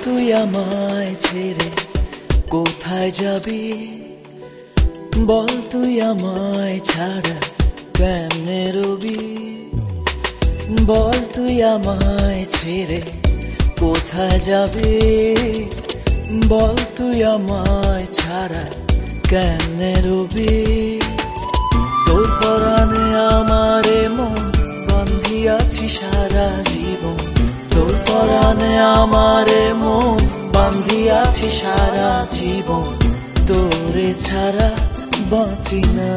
তুই আমায় ছেড়ে কোথায় যাবি, বল তুই আমায় ছাড়া কেমনে রবি, বল তুই আমায় ছেড়ে কোথায় যাবি, বল তুই আমায় ছাড়া কেমনে রবি। তোর পরাণে আমারে মন বান্ধিয়াছি সারা জীবন, তোর পরাণে আমারে মন বান্ধিয়াছি সারা জীবন, তোরে ছাড়া বাঁচি না।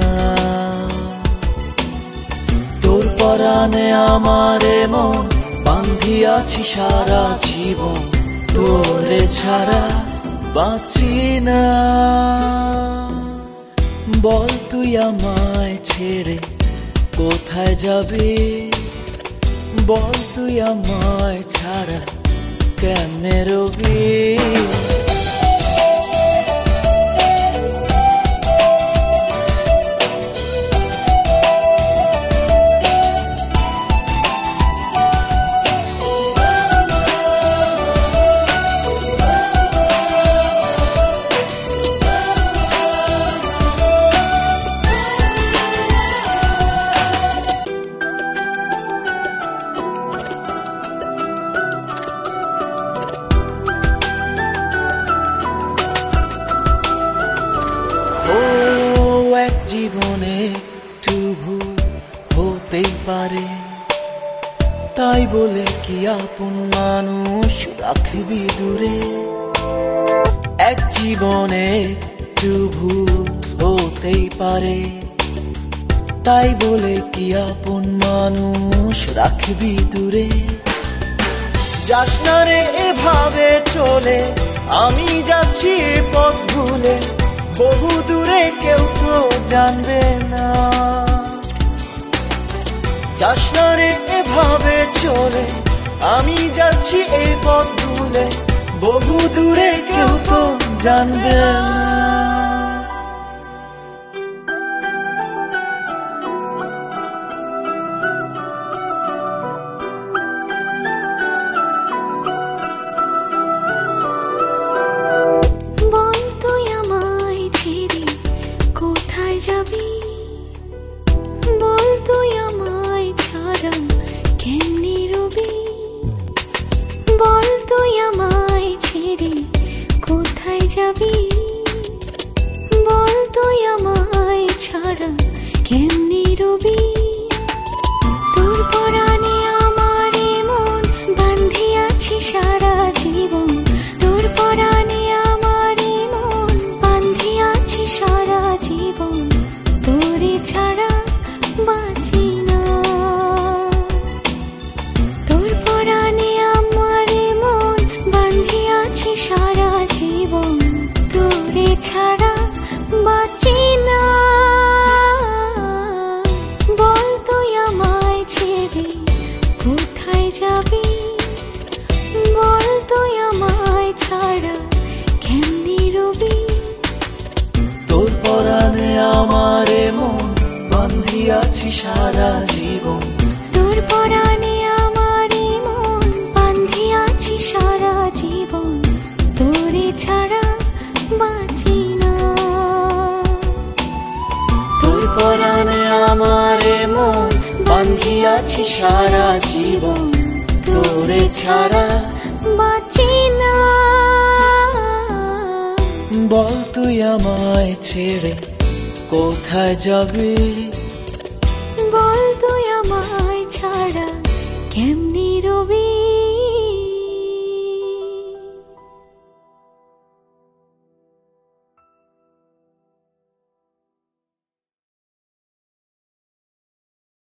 তোর পরাণে আমারে মন বান্ধিয়াছি সারা জীবন, তোরে ছাড়া বাঁচি না। বল তুই আমায় ছেড়ে কোথায় যাবি, বল তুই আমায় ছাড়া কেমনে রবি। এক জীবনে একটু ভুল হতেই পারে, তাই বলে কি আপন মানুষ রাখবি দূরে। এক জীবনে একটু ভুল হতেই পারে, তাই বলে কি আপন মানুষ রাখবি দূরে। যাস না রে এভাবে চলে, আমি যাচ্ছি পথ ভুলে, বহু দূরে কেউ তো জানবে না। যাস না রে এভাবে চলে, আমি যাচ্ছি এই পথ ভুলে, বহু দূরে কেউ তো জানবে না। বল তুই আমায় ছাড়া কেমনে রবি, বল তুই আমায় ছেড়ে কোথায় যাবি, বল তুই আমায় ছাড়া কেমনে রবি। তোর পরাণে আমারে মন বান্ধিয়াছি সারা জীবন, তোর পরাণে আমারে মন বান্ধিয়াছি সারা জীবন, তোরে ছাড়া বাঁচি না। তোর পরাণে আমারে মন বান্ধিয়াছি সারা জীবন, তোরে ছাড়া বাঁচি না। বল তুই আমায় ছেড়ে কোথায় যাবি, বল তুই আমায় ছাড়া কেমনে রবি। তোর পরাণে আমারে মন বান্ধিয়াছি সারা জীবন, তোর পরাণে আমারে মন বান্ধিয়াছি সারা জীবন, তোরে ছাড়া বাঁচি না। তোর পরাণে আমারে মন বান্ধিয়াছি সারা জীবন, তোরে ছাড়া বাঁচি না। বল তুই আমায় ছেড়ে কোথায় যাবি, বল তুই আমায় ছাড়া কেমনে রবি।